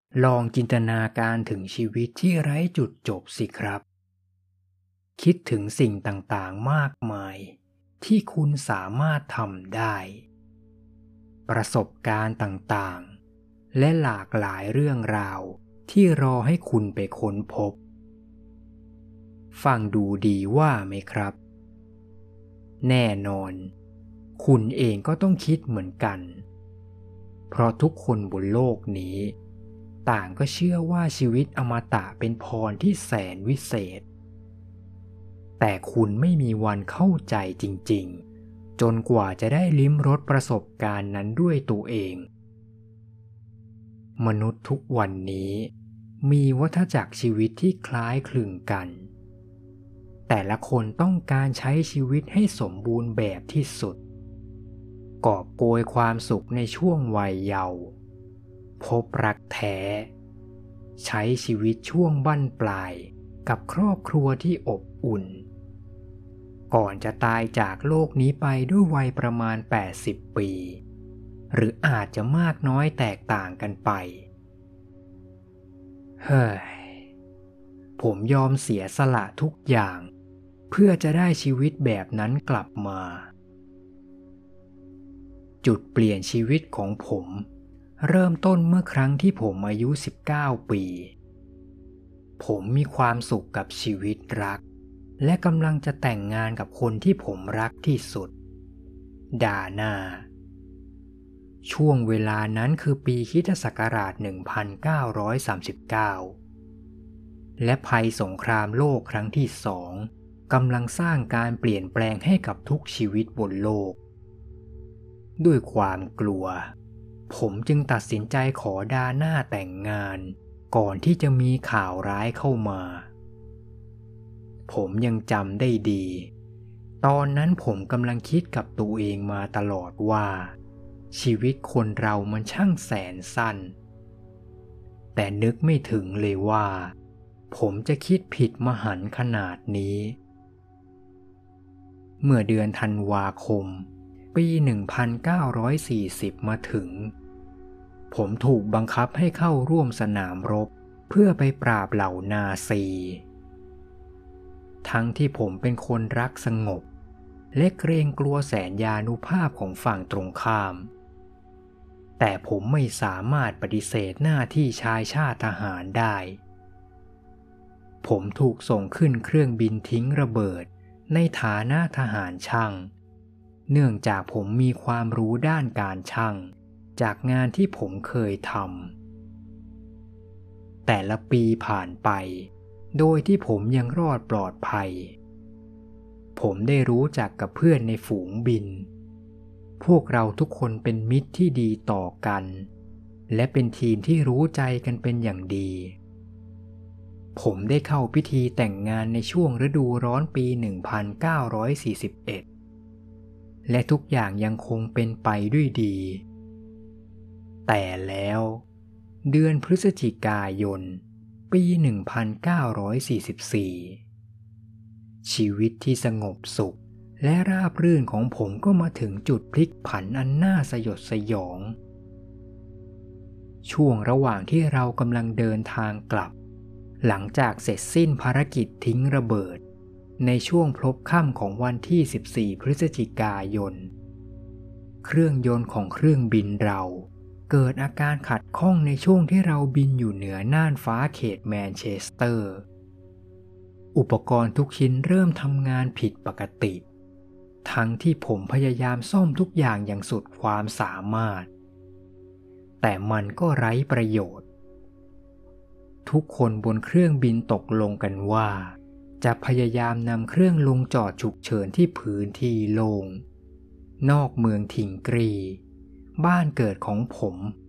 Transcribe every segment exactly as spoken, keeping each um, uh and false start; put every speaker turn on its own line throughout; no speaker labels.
ลองจินตนาการถึงชีวิตที่ไร้จุดจบสิครับ คิดถึงสิ่งต่างๆมากมายที่คุณสามารถทำได้ ประสบการณ์ต่างๆ และหลากหลายเรื่องราวที่รอให้คุณไปค้นพบ ฟังดูดีว่าไหมครับ แน่นอน คุณเองก็ต้องคิดเหมือนกัน เพราะทุกคนบนโลกนี้ ต่างก็เชื่อว่าชีวิตอมตะเป็นพรที่แสนวิเศษ แต่คุณไม่มีวันเข้าใจจริงๆ จนกว่าจะได้ลิ้มรสประสบการณ์นั้นด้วยตัวเอง มนุษย์ทุกวันนี้มีวัฏจักรชีวิตที่คล้ายคลึงกัน แต่ละคนต้องการใช้ชีวิตให้สมบูรณ์แบบที่สุด กอบโกยความสุขในช่วงวัยเยาว์พบรักแท้ ใช้ชีวิตช่วงบั้นปลายกับครอบครัวที่อบอุ่น ก่อนจะตายจากโลกนี้ไปด้วยวัยประมาณ แปดสิบ ปี หรืออาจจะมากน้อยแตกต่างกันไป เฮ้ย ผมยอมเสียสละทุกอย่าง เพื่อจะได้ชีวิตแบบนั้นกลับมา จุดเปลี่ยนชีวิตของผมเริ่มต้นเมื่อครั้งที่ผมอายุ สิบเก้า ปี ผมมีความสุขกับชีวิตรัก และกำลังจะแต่งงานกับคนที่ผมรักที่สุด ดาน่า ช่วงเวลานั้นคือปีคริสตศักราช หนึ่งพันเก้าร้อยสามสิบเก้า และภัยสงครามโลกครั้งที่สองกำลังสร้างการเปลี่ยนแปลงให้กับทุกชีวิตบนโลก ด้วยความกลัว ผมจึงตัดสินใจขอดาน่าแต่งงานก่อนที่จะมีข่าวร้ายเข้ามา ผมยังจำได้ดี ตอนนั้นผมกำลังคิดกับตัวเองมาตลอดว่า ชีวิตคนเรามันช่างแสนสั้น แต่นึกไม่ถึงเลยว่า ผมจะคิดผิดมหันต์ขนาดนี้ เมื่อเดือนธันวาคม ปี หนึ่งพันเก้าร้อยสี่สิบ มาถึง ผมถูกบังคับให้เข้าร่วมสนามรบเพื่อไปปราบเหล่านาซี ทั้งที่ผมเป็นคนรักสงบและเกรงกลัวแสนยานุภาพของฝั่งตรงข้าม แต่ผมไม่สามารถปฏิเสธหน้าที่ชายชาติทหารได้ ผมถูกส่งขึ้นเครื่องบินทิ้งระเบิดในฐานะทหารช่าง เนื่องจากผมมีความรู้ด้านการช่างจากงานที่ผมเคยทำ แต่ละปีผ่านไปโดยที่ผมยังรอดปลอดภัย ผมได้รู้จักกับเพื่อนในฝูงบิน พวกเราทุกคนเป็นมิตรที่ดีต่อกัน และเป็นทีมที่รู้ใจกันเป็นอย่างดี ผมได้เข้าพิธีแต่งงานในช่วงฤดูร้อนปี หนึ่งพันเก้าร้อยสี่สิบเอ็ด และทุกอย่างยังคงเป็นไปด้วยดี แต่แล้ว เดือนพฤศจิกายน ปี หนึ่งพันเก้าร้อยสี่สิบสี่ ชีวิตที่สงบสุขและราบรื่นของผมก็มาถึงจุดพลิกผันอันน่าสยดสยอง ช่วงระหว่างที่เรากำลังเดินทางกลับ หลังจากเสร็จสิ้นภารกิจทิ้งระเบิดในช่วงพลบค่ำของวันที่ สิบสี่ พฤศจิกายน เครื่องยนต์ของเครื่องบินเราเกิดอาการขัดข้องในช่วงที่เราบินอยู่เหนือน่านฟ้าเขตแมนเชสเตอร์ อุปกรณ์ทุกชิ้นเริ่มทำงานผิดปกติ ทั้งที่ผมพยายามซ่อมทุกอย่างอย่างสุดความสามารถ แต่มันก็ไร้ประโยชน์ ทุกคนบนเครื่องบินตกลงกันว่าจะพยายามนำเครื่องลงจอดฉุกเฉินที่พื้นที่โล่งนอกเมืองทิงกรีบ้านเกิดของผม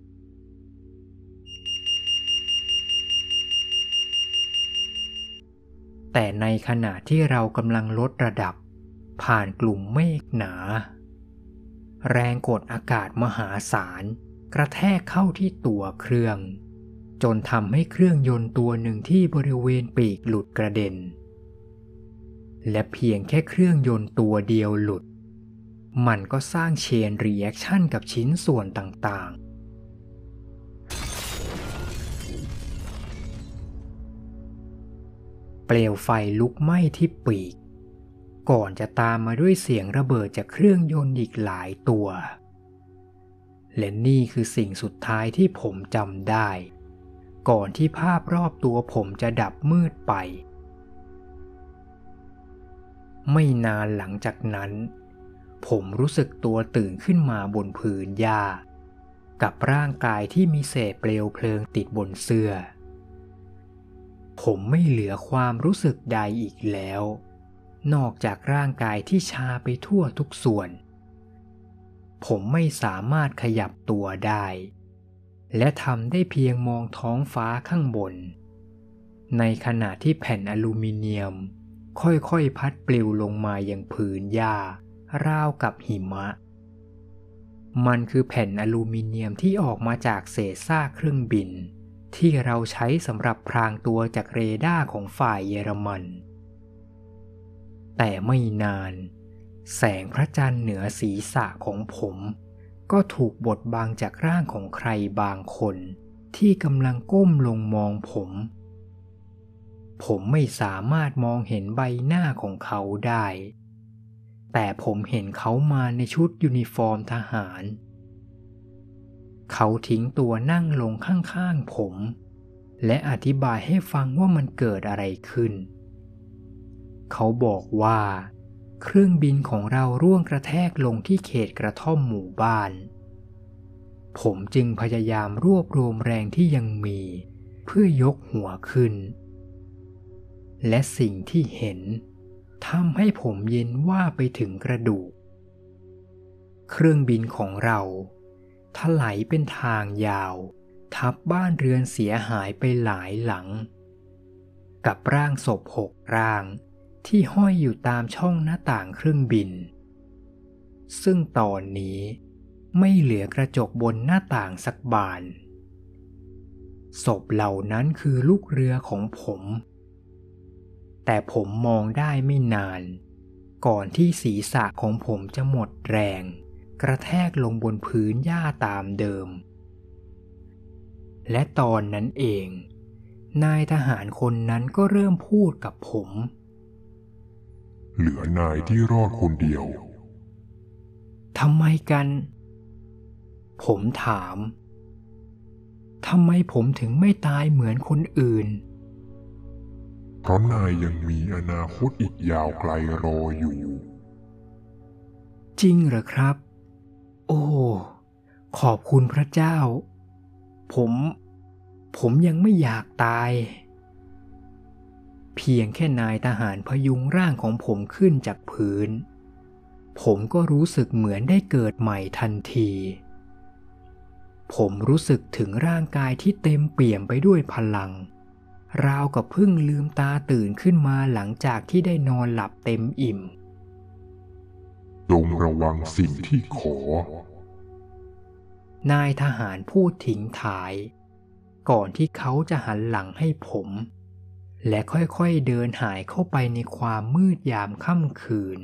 แต่ในขณะที่เรากำลังลดระดับผ่านกลุ่มเมฆหนา แรงกดอากาศมหาศาลกระแทกเข้าที่ตัวเครื่องจนทำให้เครื่องยนต์ตัวหนึ่งที่บริเวณปีกหลุดกระเด็น และเพียงแค่เครื่องยนต์ตัวเดียวหลุดมันก็สร้างเชนรีแอคชั่นกับชิ้นส่วนต่างๆเปลวไฟลุกไหม้ที่ปีกก่อนจะตามมาด้วยเสียงระเบิดจากเครื่องยนต์อีกหลายตัวและนี่คือสิ่งสุดท้ายที่ผมจำได้ก่อนที่ภาพรอบตัวผมจะดับมืดไปไม่นานหลังจากนั้นผมรู้สึกตัวตื่นขึ้นมาบนพื้นหญ้ากับร่างกายที่มีเศษเปลวเพลิงติดบนเสื้อผมไม่เหลือความรู้สึกใดอีกแล้วนอกจากร่างกายที่ชาไปทั่วทุกส่วนผมไม่สามารถขยับตัวได้และทำได้เพียงมองท้องฟ้าข้างบนในขณะที่แผ่นอลูมิเนียมค่อยๆพัดปลิวลงมายังพื้นหญ้าราวกับหิมะมันคือแผ่นอลูมิเนียมที่ออกมาจากเศษซากเครื่องบินที่เราใช้สำหรับพรางตัวจากเรดาร์ของฝ่ายเยอรมันแต่ไม่นานแสงพระจันทร์เหนือศีรษะของผมก็ถูกบดบังจากร่างของใครบางคนที่กำลังก้มลงมองผมผมไม่สามารถมองเห็นใบหน้าของเขาได้แต่ผมเห็นเขามาในชุดยูนิฟอร์มทหารเขาทิ้งตัวนั่งลงข้างๆผมและอธิบายให้ฟังว่ามันเกิดอะไรขึ้นเขาบอกว่าเครื่องบินของเราร่วงกระแทกลงที่เขตกระท่อมหมู่บ้านผมจึงพยายามรวบรวมแรงที่ยังมีเพื่อยกหัวขึ้นและสิ่งที่เห็นทำให้ผมเย็นว่าไปถึงกระดูกเครื่องบินของเราถลายเป็นทางยาวทับบ้านเรือนเสียหายไปหลายหลังกับร่างศพหกร่างที่ห้อยอยู่ตามช่องหน้าต่างเครื่องบินซึ่งตอนนี้ไม่เหลือกระจกบนหน้าต่างสักบานศพเหล่านั้นคือลูกเรือของผมแต่ผมมองได้ไม่นานก่อนที่ศีรษะของผมจะหมดแรงกระแทกลงบนพื้นหญ้าตามเดิมและตอนนั้นเองนายทหารคนนั้นก็เริ่มพูดกับผม
เหลือนายที่รอดคนเดียว
ทำไมกันผมถามทำไมผมถึงไม่ตายเหมือนคนอื่น
เพราะนายยังมีอนาคตอีกยาวไกลรออยู่
จริงเหรอครับโอ้ขอบคุณพระเจ้าผมผมยังไม่อยากตายเพียงแค่นายทหารพยุงร่างของผมขึ้นจากพื้นผมก็รู้สึกเหมือนได้เกิดใหม่ทันทีผมรู้สึกถึงร่างกายที่เต็มเปี่ยมไปด้วยพลังราวกับเพิ่งลืมตาตื่นขึ้นมาหลังจากที่ได้นอนหลับเต็มอิ่ม
จงระวังสิ่งที่ข
อนายทหารพูดทิ้งท้ายก่อนที่เขาจะหันหลังให้ผมและค่อยๆเดินหายเข้าไปในความมืดยามค่ำคืน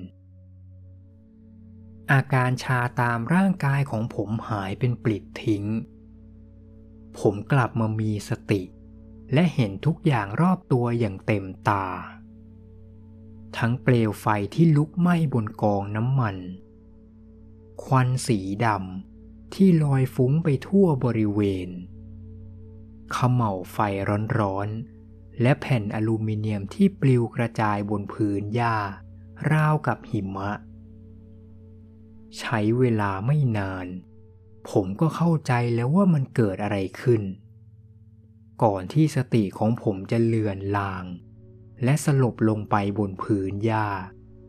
อาการชาตามร่างกายของผมหายเป็นปลิดทิ้งผมกลับมามีสติและเห็นทุกอย่างรอบตัวอย่างเต็มตาทั้งเปลวไฟที่ลุกไหม้บนกองน้ำมันควันสีดำที่ลอยฟุ้งไปทั่วบริเวณเขม่าไฟร้อนๆและแผ่นอลูมิเนียมที่ปลิวกระจายบนพื้นหญ้าราวกับหิมะใช้เวลาไม่นานผมก็เข้าใจแล้วว่ามันเกิดอะไรขึ้นก่อนที่สติของผมจะเลือนลางและสลบลงไปบนพื้นหญ้า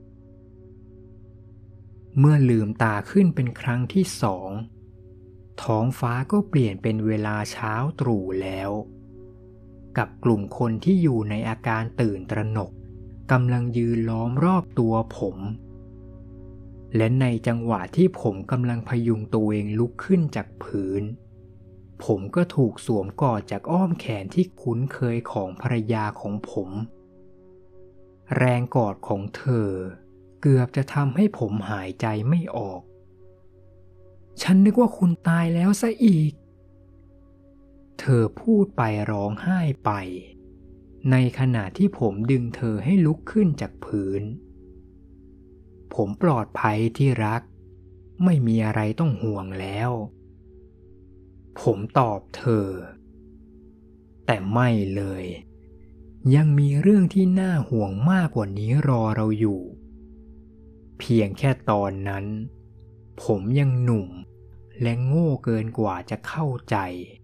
เมื่อลืมตาขึ้นเป็นครั้งที่สองท้องฟ้าก็เปลี่ยนเป็นเวลาเช้าตรู่แล้วกับกลุ่มคนที่อยู่ในอาการตื่นตระหนกกำลังยืนล้อมรอบตัวผมและในจังหวะที่ผมกำลังพยุงตัวเองลุกขึ้นจากพื้นผมก็ถูกสวมกอดจากอ้อมแขนที่คุ้นเคยของภรรยาของผมแรงกอดของเธอเกือบจะทำให้ผมหายใจไม่ออกฉันนึกว่าคุณตายแล้วซะอีกเธอพูดไปร้องไห้ไปในขณะที่ผมดึงเธอให้ลุกขึ้นจากพื้นผมปลอดภัยที่รักไม่มีอะไรต้องห่วงแล้วผมตอบเธอแต่ไม่เลยยังมีเรื่องที่น่าห่วงมากกว่านี้รอเราอยู่เพียงแค่ตอนนั้นผมยังหนุ่มและโง่เกินกว่าจะเข้าใจ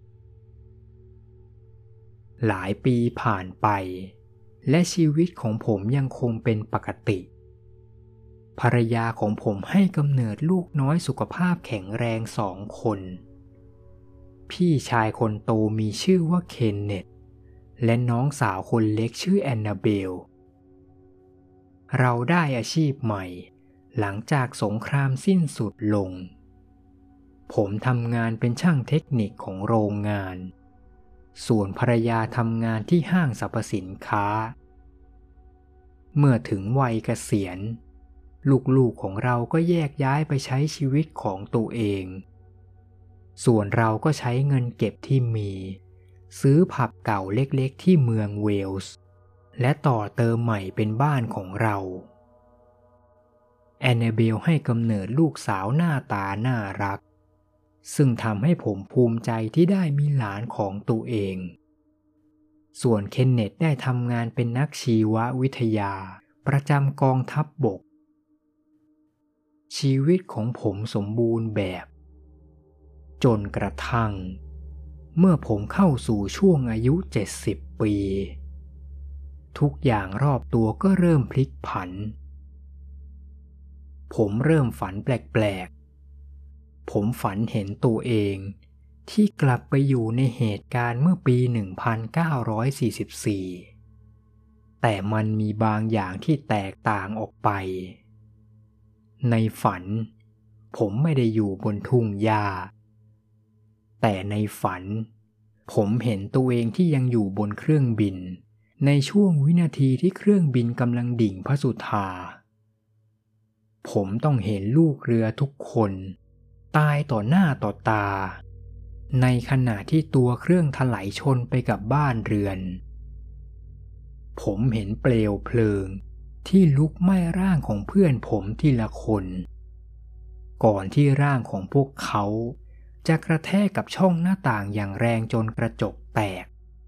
หลายปีผ่านไปและชีวิตของผมยังคงเป็นปกติภรรยาของผมให้กำเนิดลูกน้อยสุขภาพแข็งแรงสองคนพี่ชายคนโตมีชื่อว่าเคนเนตและน้องสาวคนเล็กชื่อแอนนาเบลเราได้อาชีพใหม่หลังจากสงครามสิ้นสุดลงผมทำงานเป็นช่างเทคนิคของโรงงานส่วนภรรยาทำงานที่ห้างสรรพสินค้าเมื่อถึงวัยเกษียณลูกๆของเราก็แยกย้ายไปใช้ชีวิตของตัวเองส่วนเราก็ใช้เงินเก็บที่มีซื้อผับเก่าเล็กๆที่เมืองเวลส์และต่อเติมใหม่เป็นบ้านของเราแอนนาเบลให้กำเนิดลูกสาวหน้าตาน่ารักซึ่งทำให้ผมภูมิใจที่ได้มีหลานของตัวเองส่วนเคนเนตได้ทำงานเป็นนักชีววิทยาประจำกองทัพบกชีวิตของผมสมบูรณ์แบบจนกระทั่งเมื่อผมเข้าสู่ช่วงอายุเจ็ดสิบปีทุกอย่างรอบตัวก็เริ่มพลิกผันผมเริ่มฝันแปลกๆผมฝันเห็นตัวเองที่กลับไปอยู่ในเหตุการณ์เมื่อปี หนึ่งพันเก้าร้อยสี่สิบสี่ แต่มันมีบางอย่างที่แตกต่างออกไปในฝันผมไม่ได้อยู่บนทุ่งหญ้าแต่ในฝันผมเห็นตัวเองที่ยังอยู่บนเครื่องบินในช่วงวินาทีที่เครื่องบินกำลังดิ่งพระสุธาผมต้องเห็นลูกเรือทุกคนตายต่อหน้าต่อตาในขณะที่ตัวเครื่องถลายชนไปกับบ้านเรือนผมเห็นเปลวเพลิงที่ลุกไหม้ร่างของเพื่อนผมทีละคนก่อนที่ร่างของพวกเขาจะกระแทกกับช่องหน้าต่างอย่างแรงจนกระจกแตก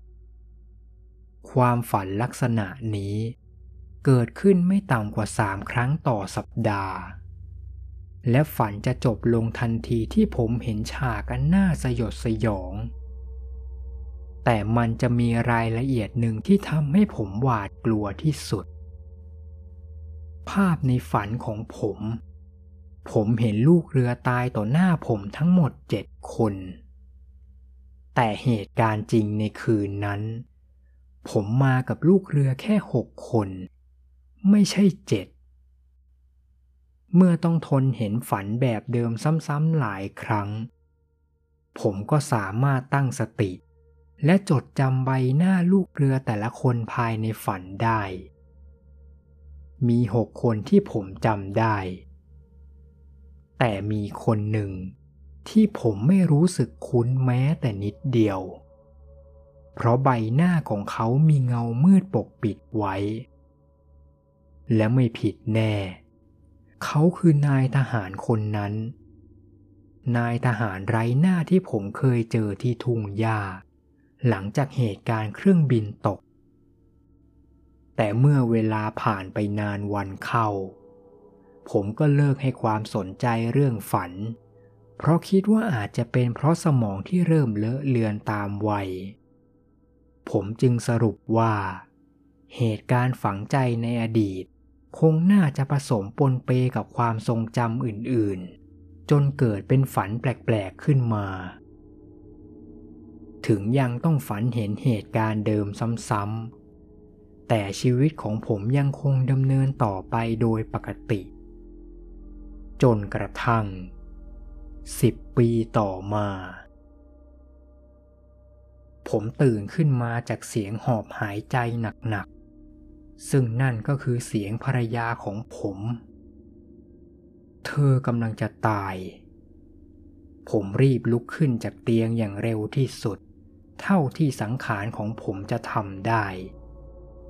ความฝันลักษณะนี้เกิดขึ้นไม่ต่ำกว่าสามครั้งต่อสัปดาห์และฝันจะจบลงทันทีที่ผมเห็นฉากอันน่าสยดสยองแต่มันจะมีรายละเอียดหนึ่งที่ทำให้ผมหวาดกลัวที่สุดภาพในฝันของผมผมเห็นลูกเรือตายต่อหน้าผมทั้งหมดเจ็ดคนแต่เหตุการณ์จริงในคืนนั้นผมมากับลูกเรือแค่หกคนไม่ใช่เจ็ดเมื่อต้องทนเห็นฝันแบบเดิมซ้ำๆหลายครั้งผมก็สามารถตั้งสติและจดจำใบหน้าลูกเรือแต่ละคนภายในฝันได้มีหกคนที่ผมจำได้แต่มีคนหนึ่งที่ผมไม่รู้สึกคุ้นแม้แต่นิดเดียวเพราะใบหน้าของเขามีเงามืดปกปิดไว้และไม่ผิดแน่เขาคือนายทหารคนนั้นนายทหารไร้หน้าที่ผมเคยเจอที่ทุ่งหญ้าหลังจากเหตุการณ์เครื่องบินตกแต่เมื่อเวลาผ่านไปนานวันเข้าผมก็เลิกให้ความสนใจเรื่องฝันเพราะคิดว่าอาจจะเป็นเพราะสมองที่เริ่มเลอะเลือนตามวัยผมจึงสรุปว่าเหตุการณ์ฝังใจในอดีตคงน่าจะผสมปนเปกับความทรงจำอื่นๆจนเกิดเป็นฝันแปลกๆขึ้นมาถึงยังต้องฝันเห็นเหตุการณ์เดิมซ้ำๆแต่ชีวิตของผมยังคงดำเนินต่อไปโดยปกติจนกระทั่งสิบปีต่อมาผมตื่นขึ้นมาจากเสียงหอบหายใจหนักๆซึ่งนั่นก็คือเสียงภรรยาของผมเธอกำลังจะตายผมรีบลุกขึ้นจากเตียงอย่างเร็วที่สุดเท่าที่สังขารของผมจะทำได้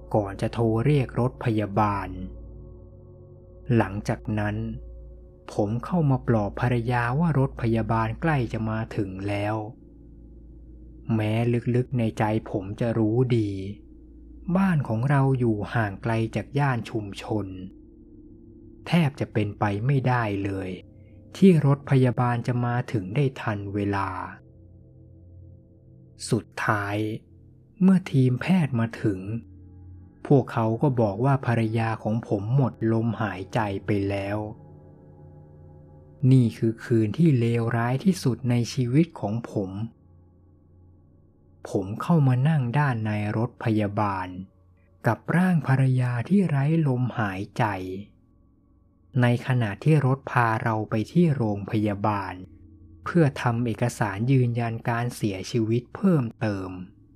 ก่อนจะโทรเรียกรถพยาบาลหลังจากนั้นผมเข้ามาปลอบภรรยาว่ารถพยาบาลใกล้จะมาถึงแล้วแม้ลึกๆในใจผมจะรู้ดีบ้านของเราอยู่ห่างไกลจากย่านชุมชนแทบจะเป็นไปไม่ได้เลยที่รถพยาบาลจะมาถึงได้ทันเวลาสุดท้ายเมื่อทีมแพทย์มาถึงพวกเขาก็บอกว่าภรรยาของผมหมดลมหายใจไปแล้วนี่คือคืนที่เลวร้ายที่สุดในชีวิตของผมผมเข้ามานั่งด้านในรถพยาบาลกับร่างภรรยาที่ไร้ลมหายใจในขณะที่รถพาเราไปที่โรงพยาบาลเพื่อทำเอกสารยืนยันการเสียชีวิตเพิ่มเติม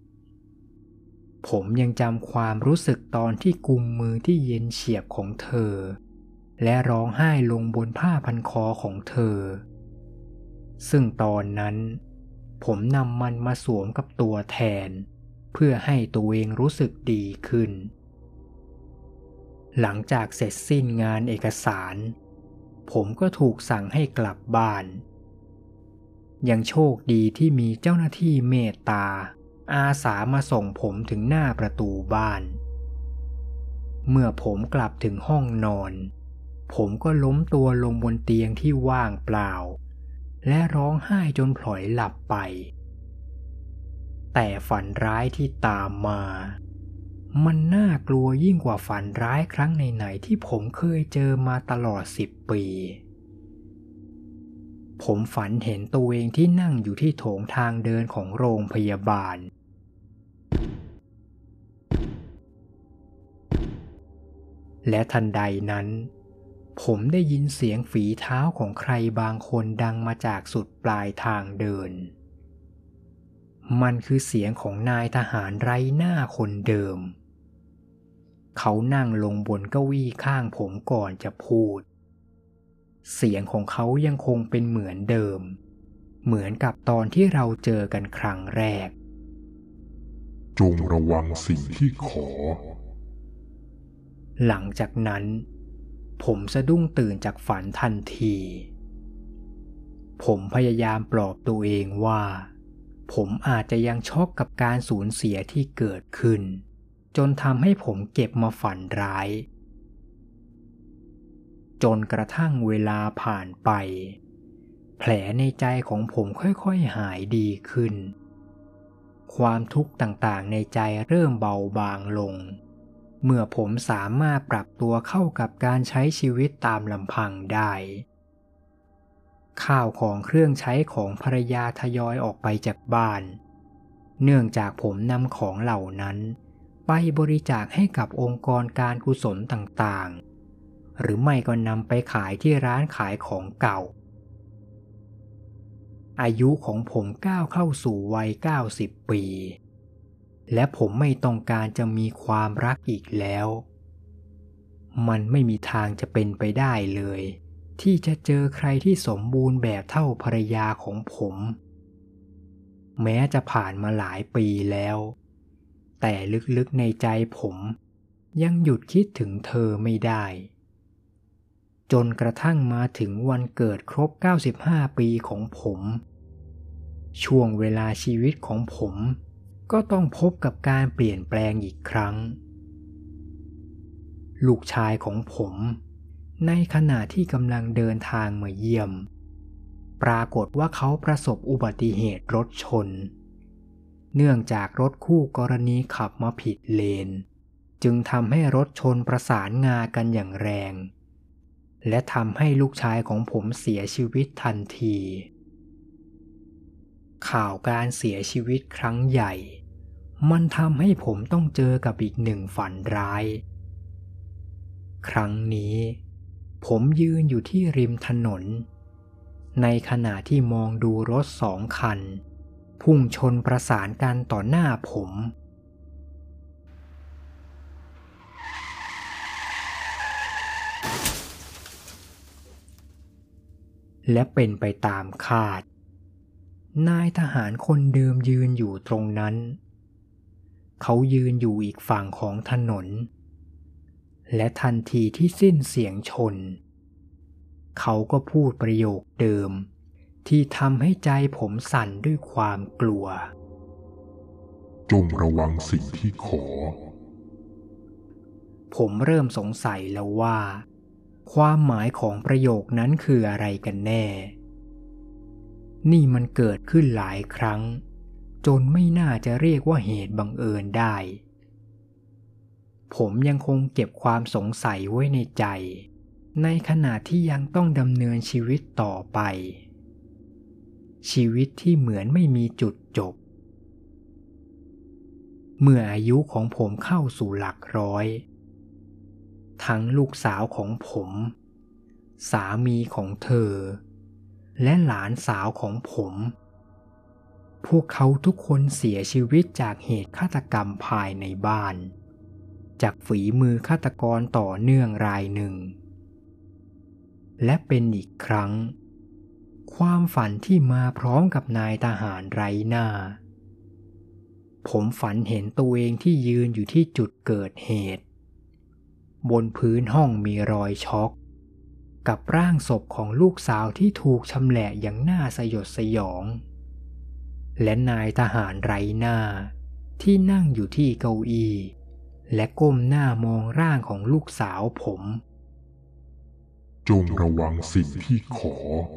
ผมยังจำความรู้สึกตอนที่กุมมือที่เย็นเฉียบของเธอและร้องไห้ลงบนผ้าพันคอของเธอซึ่งตอนนั้นผมนำมันมาสวมกับตัวแทนเพื่อให้ตัวเองรู้สึกดีขึ้นหลังจากเสร็จสิ้นงานเอกสารผมก็ถูกสั่งให้กลับบ้านยังโชคดีที่มีเจ้าหน้าที่เมตตาอาสามาส่งผมถึงหน้าประตูบ้านเมื่อผมกลับถึงห้องนอนผมก็ล้มตัวลงบนเตียงที่ว่างเปล่าและร้องไห้จนพลอยหลับไปแต่ฝันร้ายที่ตามมามันน่ากลัวยิ่งกว่าฝันร้ายครั้งไหนๆที่ผมเคยเจอมาตลอดสิบปีผมฝันเห็นตัวเองที่นั่งอยู่ที่โถงทางเดินของโรงพยาบาลและทันใดนั้นผมได้ยินเสียงฝีเท้าของใครบางคนดังมาจากสุดปลายทางเดินมันคือเสียงของนายทหารไร้หน้าคนเดิมเขานั่งลงบนเก้าอี้ข้างผมก่อนจะพูดเสียงของเขายังคงเป็นเหมือนเดิมเหมือนกับตอนที่เราเจอกันครั้งแรก
จงระวังสิ่งที่ขอ
หลังจากนั้นผมสะดุ้งตื่นจากฝันทันทีผมพยายามปลอบตัวเองว่าผมอาจจะยังช็อกกับการสูญเสียที่เกิดขึ้นจนทำให้ผมเก็บมาฝันร้ายจนกระทั่งเวลาผ่านไปแผลในใจของผมค่อยๆหายดีขึ้นความทุกข์ต่างๆในใจเริ่มเบาบางลงเมื่อผมสามารถปรับตัวเข้ากับการใช้ชีวิตตามลำพังได้ข้าวของเครื่องใช้ของภรรยาทยอยออกไปจากบ้านเนื่องจากผมนำของเหล่านั้นไปบริจาคให้กับองค์กรการกุศลต่างๆหรือไม่ก็นำไปขายที่ร้านขายของเก่าอายุของผมก้าวเข้าสู่วัยเก้าสิบปีและผมไม่ต้องการจะมีความรักอีกแล้วมันไม่มีทางจะเป็นไปได้เลยที่จะเจอใครที่สมบูรณ์แบบเท่าภรรยาของผมแม้จะผ่านมาหลายปีแล้วแต่ลึกๆในใจผมยังหยุดคิดถึงเธอไม่ได้จนกระทั่งมาถึงวันเกิดครบเก้าสิบห้าปีของผมช่วงเวลาชีวิตของผมก็ต้องพบกับการเปลี่ยนแปลงอีกครั้งลูกชายของผมในขณะที่กำลังเดินทางมาเยี่ยมปรากฏว่าเขาประสบอุบัติเหตุรถชนเนื่องจากรถคู่กรณีขับมาผิดเลนจึงทำให้รถชนประสานงากันอย่างแรงและทำให้ลูกชายของผมเสียชีวิตทันทีข่าวการเสียชีวิตครั้งใหญ่มันทำให้ผมต้องเจอกับอีกหนึ่งฝันร้ายครั้งนี้ผมยืนอยู่ที่ริมถนนในขณะที่มองดูรถสองคันพุ่งชนประสานกันต่อหน้าผมและเป็นไปตามคาดนายทหารคนเดิมยืนอยู่ตรงนั้นเขายืนอยู่อีกฝั่งของถนนและทันทีที่สิ้นเสียงชนเขาก็พูดประโยคเดิมที่ทำให้ใจผมสั่นด้วยความกลัว
จงระวังสิ่งที่ขอ
ผมเริ่มสงสัยแล้วว่าความหมายของประโยคนั้นคืออะไรกันแน่นี่มันเกิดขึ้นหลายครั้งจนไม่น่าจะเรียกว่าเหตุบังเอิญได้ผมยังคงเก็บความสงสัยไว้ในใจในขณะที่ยังต้องดำเนินชีวิตต่อไปชีวิตที่เหมือนไม่มีจุดจบเมื่ออายุของผมเข้าสู่หลักร้อยทั้งลูกสาวของผมสามีของเธอและหลานสาวของผมพวกเขาทุกคนเสียชีวิตจากเหตุฆาตกรรมภายในบ้านจากฝีมือฆาตกรต่อเนื่องรายหนึ่งและเป็นอีกครั้งความฝันที่มาพร้อมกับนายทหารไร้หน้าผมฝันเห็นตัวเองที่ยืนอยู่ที่จุดเกิดเหตุบนพื้นห้องมีรอยช็อกกับร่างศพของลูกสาวที่ถูกชำแหละอย่างน่าสยดสยองและนายทหารไร้หน้าที่นั่งอยู่ที่เก้าอี้และก้มหน้ามองร่างของลูกสาวผม
จงระวังสิ่งที่ขอ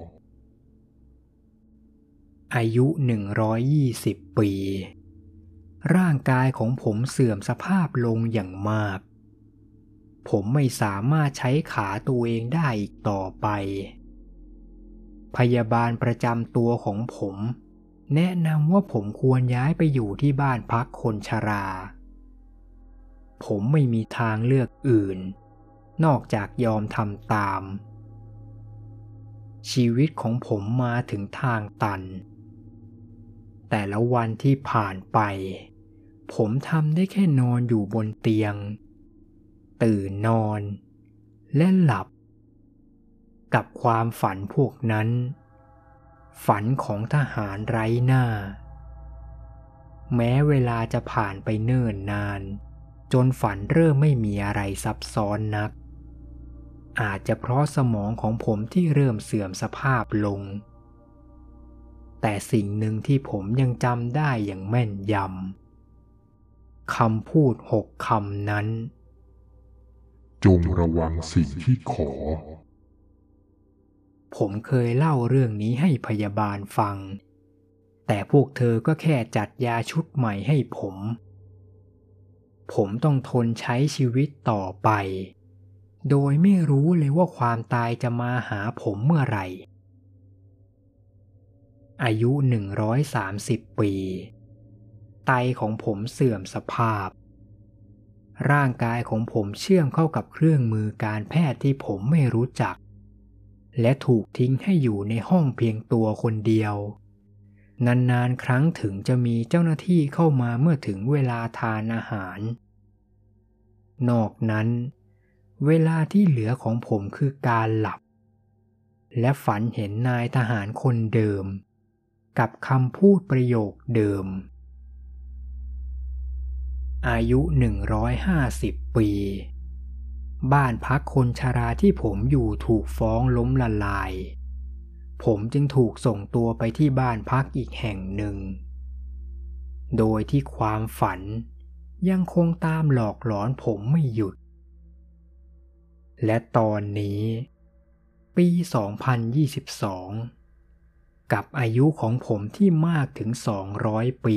อายุหนึ่งร้อยยี่สิบปีร่างกายของผมเสื่อมสภาพลงอย่างมากผมไม่สามารถใช้ขาตัวเองได้อีกต่อไปพยาบาลประจำตัวของผมแนะนำว่าผมควรย้ายไปอยู่ที่บ้านพักคนชราผมไม่มีทางเลือกอื่นนอกจากยอมทำตามชีวิตของผมมาถึงทางตันแต่ละวันที่ผ่านไปผมทำได้แค่นอนอยู่บนเตียงตื่นนอนและหลับกับความฝันพวกนั้นฝันของทหารไร้หน้าแม้เวลาจะผ่านไปเนิ่นนานจนฝันเริ่มไม่มีอะไรซับซ้อนนักอาจจะเพราะสมองของผมที่เริ่มเสื่อมสภาพลงแต่สิ่งหนึ่งที่ผมยังจำได้อย่างแม่นยำคำพูดหกคำนั้น
จงระวังสิ่งที่ขอ
ผมเคยเล่าเรื่องนี้ให้พยาบาลฟังแต่พวกเธอก็แค่จัดยาชุดใหม่ให้ผมผมต้องทนใช้ชีวิตต่อไปโดยไม่รู้เลยว่าความตายจะมาหาผมเมื่อไหร่อายุหนึ่งร้อยสามสิบปีไตของผมเสื่อมสภาพร่างกายของผมเชื่อมเข้ากับเครื่องมือการแพทย์ที่ผมไม่รู้จักและถูกทิ้งให้อยู่ในห้องเพียงตัวคนเดียวนานๆครั้งถึงจะมีเจ้าหน้าที่เข้ามาเมื่อถึงเวลาทานอาหารนอกนั้นเวลาที่เหลือของผมคือการหลับและฝันเห็นนายทหารคนเดิมกับคำพูดประโยคเดิมอายุหนึ่งร้อยห้าสิบปีบ้านพักคนชราที่ผมอยู่ถูกฟ้องล้มละลายผมจึงถูกส่งตัวไปที่บ้านพักอีกแห่งหนึ่งโดยที่ความฝันยังคงตามหลอกหลอนผมไม่หยุดและตอนนี้ปีสองพันยี่สิบสองกับอายุของผมที่มากถึงสองร้อยปี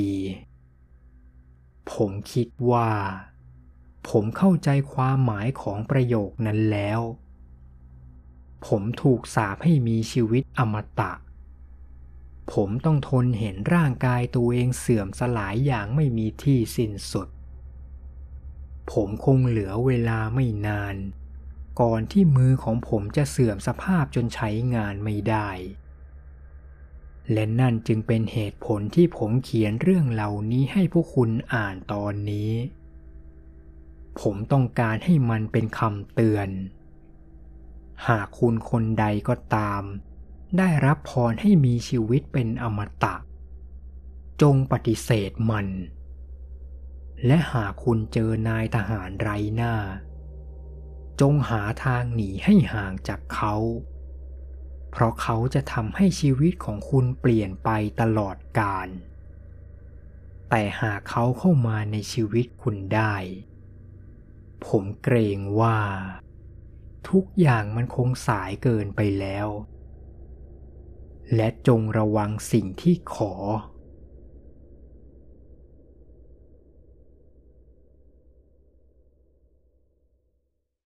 ผมคิดว่าผมเข้าใจความหมายของประโยคนั้นแล้วผมถูกสาปให้มีชีวิตอมตะผมต้องทนเห็นร่างกายตัวเองเสื่อมสลายอย่างไม่มีที่สิ้นสุดผมคงเหลือเวลาไม่นานก่อนที่มือของผมจะเสื่อมสภาพจนใช้งานไม่ได้และนั่นจึงเป็นเหตุผลที่ผมเขียนเรื่องเหล่านี้ให้พวกคุณอ่านตอนนี้ผมต้องการให้มันเป็นคำเตือนหากคุณคนใดก็ตามได้รับพรให้มีชีวิตเป็นอมตะจงปฏิเสธมันและหากคุณเจอนายทหารไร้หน้าจงหาทางหนีให้ห่างจากเขาเพราะเขาจะทำให้ชีวิตของคุณเปลี่ยนไปตลอดกาลแต่หากเขาเข้ามาในชีวิตคุณได้ผมเกรงว่าทุกอย่างมันคงสายเกินไปแล้วและจงระวังสิ่งที่ขอ